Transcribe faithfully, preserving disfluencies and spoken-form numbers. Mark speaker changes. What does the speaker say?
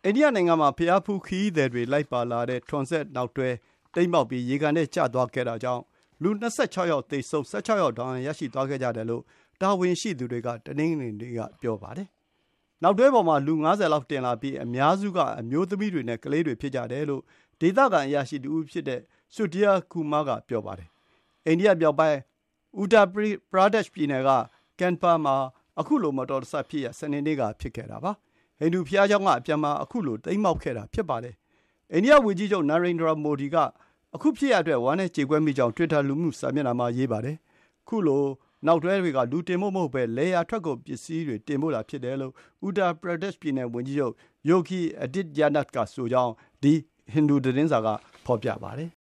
Speaker 1: အိန္ဒိယနိုင်ငံမှာဘုရားဖူးခရီးသည်တွေလိုက်ပါလာတဲ့ထွန်စက်နောက်တွဲတိမ်းမှောက်ပြီးရေကန်ထဲကျသွားခဲ့တာကြောင့်လူ၂၆ယောက်သေဆုံး၁၆ယောက်ဒဏ်ရာရရှိသွားခဲ့ကြတယ်လို့တာဝန်ရှိသူတွေကတနင်္ဂနွေနေ့ကပြောပါတယ်။နောက်တွဲပေါ်မှာလူ၅၀လောက်တင်လာပြီးအများစုကအမျိုးသမီးတွေနဲ့ကလေးတွေဖြစ်ကြတယ်လို့ဒေသခံအရာရှိတဦးဖြစ်တဲ့ဆူဒီယာကူမာကပြောပါတယ်။အိန္ဒိယမြောက်ပိုင်းဥတာပရာဒက်ရှ်ပြည်နယ်ကကန်ပါမှာအခုလိုမတော်တဆဖြစ်ရစနေနေ့ကဖြစ်ခဲ့တာပါ။ဟိန္ဒူဘုရားကျောင်းကအပြန်မှာအခုလိုတိမ်းမှောက်ခဲ့တာဖြစ်ပါတယ်။အိန္ဒိယဝန်ကြီးချုပ်နာရိန်ဒရာမိုဒီကအခုဖြစ်ရအတွက်ဝမ်းနဲ့ကြေကွဲမိကြောင်း Twitter လူမှုစာမျက်နှာမှာရေးပါတယ်။ခုလိုနောက်တွဲတွေကလူတင်ဖို့မဟုတ်ပဲလေယာထွက်ကုန်ပစ္စည်းတွေတင်ဖို့လာဖြစ်တယ်လို့ဥတာပရာဒက်ရှ်ပြည်နယ်ဝန်ကြီးချုပ်ယိုဂီအာဒစ်ယာနတ်ကဆိုကြောင်းဒီဟိန္ဒူသတင်းစာကဖော်ပြပါတယ်